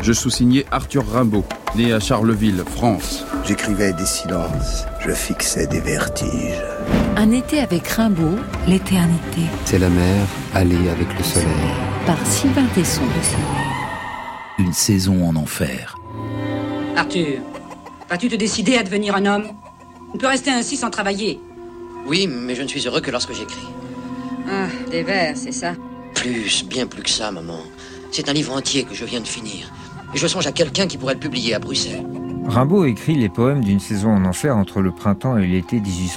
Je sous-signais Arthur Rimbaud, né à Charleville, France. J'écrivais des silences, je fixais des vertiges. Un été avec Rimbaud, l'éternité. C'est la mer, aller avec le soleil. Par Sylvain Tesson. Une saison en enfer. Arthur, vas-tu te décider à devenir un homme? On peut rester ainsi sans travailler. Oui, mais je ne suis heureux que lorsque j'écris. Ah, des vers, c'est ça? Plus, bien plus que ça, maman. C'est un livre entier que je viens de finir. Et je songe à quelqu'un qui pourrait le publier à Bruxelles. Rimbaud écrit les poèmes d'une saison en enfer entre le printemps et l'été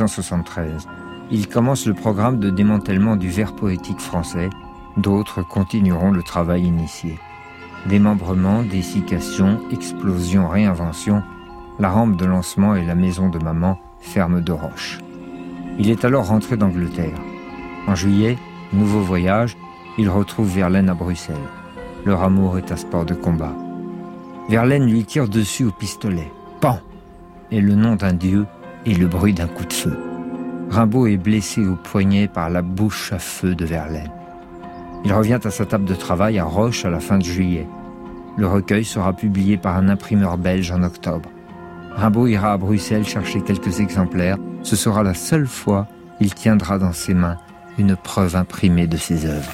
1873. Il commence le programme de démantèlement du vers poétique français. D'autres continueront le travail initié. Démembrement, dessiccation, explosion, réinvention, la rampe de lancement et la maison de maman, ferme de roche. Il est alors rentré d'Angleterre. En juillet, nouveau voyage, il retrouve Verlaine à Bruxelles. Leur amour est un sport de combat. Verlaine lui tire dessus au pistolet. Pan! Et le nom d'un dieu et le bruit d'un coup de feu. Rimbaud est blessé au poignet par la bouche à feu de Verlaine. Il revient à sa table de travail à Roche à la fin de juillet. Le recueil sera publié par un imprimeur belge en octobre. Rimbaud ira à Bruxelles chercher quelques exemplaires. Ce sera la seule fois qu'il tiendra dans ses mains une preuve imprimée de ses œuvres.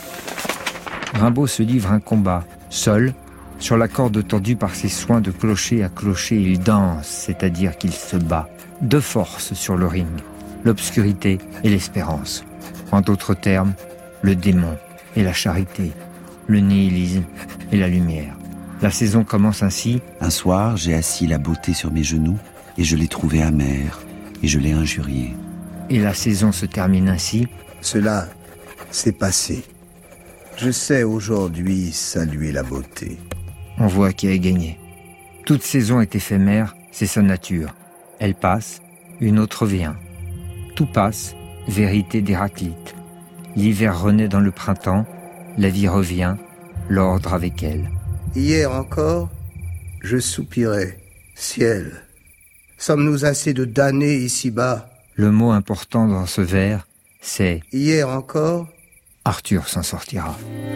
Rimbaud se livre un combat, seul, sur la corde tendue par ses soins de clocher à clocher. Il danse, c'est-à-dire qu'il se bat, de force sur le ring, l'obscurité et l'espérance. En d'autres termes, le démon et la charité, le nihilisme et la lumière. La saison commence ainsi. Un soir, j'ai assis la beauté sur mes genoux et je l'ai trouvée amère et je l'ai injuriée. Et la saison se termine ainsi. Cela s'est passé. Je sais aujourd'hui saluer la beauté. On voit qui a gagné. Toute saison est éphémère, c'est sa nature. Elle passe, une autre vient. Tout passe, vérité d'Héraclite. L'hiver renaît dans le printemps, la vie revient, l'ordre avec elle. Hier encore, je soupirais. Ciel, sommes-nous assez de damnés ici-bas? Le mot important dans ce vers, c'est « Hier encore ?» Arthur s'en sortira.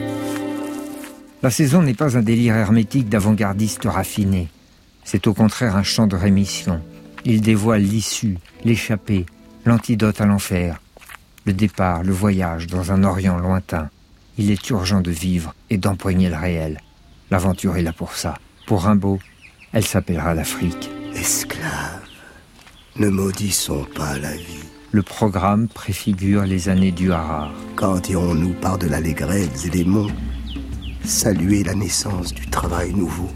La saison n'est pas un délire hermétique d'avant-gardiste raffiné. C'est au contraire un chant de rémission. Il dévoile l'issue, l'échappée, l'antidote à l'enfer. Le départ, le voyage dans un Orient lointain. Il est urgent de vivre et d'empoigner le réel. L'aventure est là pour ça. Pour Rimbaud, elle s'appellera l'Afrique. Esclaves, ne maudissons pas la vie. Le programme préfigure les années du Harar. Quand irons-nous par-delà les grèves et les monts saluer la naissance du travail nouveau,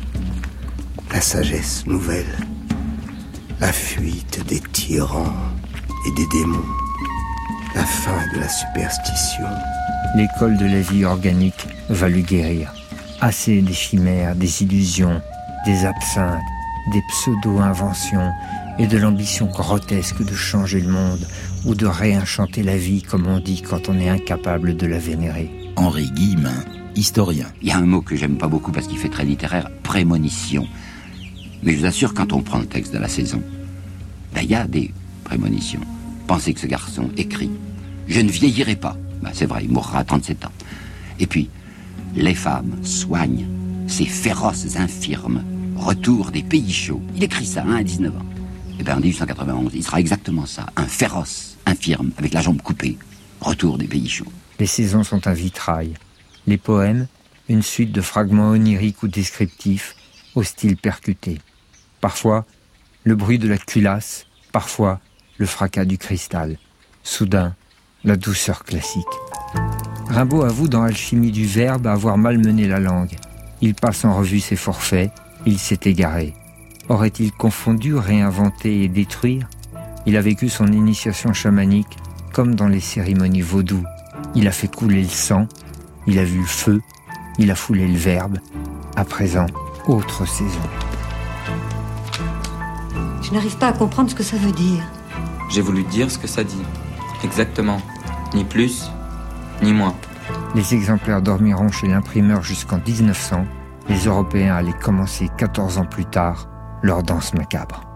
la sagesse nouvelle, la fuite des tyrans et des démons, la fin de la superstition. L'école de la vie organique va lui guérir. Assez des chimères, des illusions, des absinthes, des pseudo-inventions et de l'ambition grotesque de changer le monde ou de réenchanter la vie, comme on dit quand on est incapable de la vénérer. Henri Guillemin, historien. Il y a un mot que j'aime pas beaucoup parce qu'il fait très littéraire, prémonition. Mais je vous assure, quand on prend le texte de la saison, il y a des prémonitions. Pensez que ce garçon écrit « Je ne vieillirai pas ». C'est vrai, il mourra à 37 ans. Et puis, les femmes soignent ces féroces infirmes. Retour des pays chauds. Il écrit ça à 19 ans. Et bien en 1891, il sera exactement ça. Un féroce infirme avec la jambe coupée. Retour des pays chauds. Les saisons sont un vitrail. Les poèmes, une suite de fragments oniriques ou descriptifs, au style percuté. Parfois, le bruit de la culasse, parfois, le fracas du cristal. Soudain, la douceur classique. Rimbaud avoue dans Alchimie du verbe avoir malmené la langue. Il passe en revue ses forfaits, il s'est égaré. Aurait-il confondu, réinventé et détruire? Il a vécu son initiation chamanique comme dans les cérémonies vaudou. Il a fait couler le sang, il a vu le feu, il a foulé le verbe. À présent, autre saison. Je n'arrive pas à comprendre ce que ça veut dire. J'ai voulu dire ce que ça dit. Exactement. Ni plus, ni moins. Les exemplaires dormiront chez l'imprimeur jusqu'en 1900. Les Européens allaient commencer 14 ans plus tard leur danse macabre.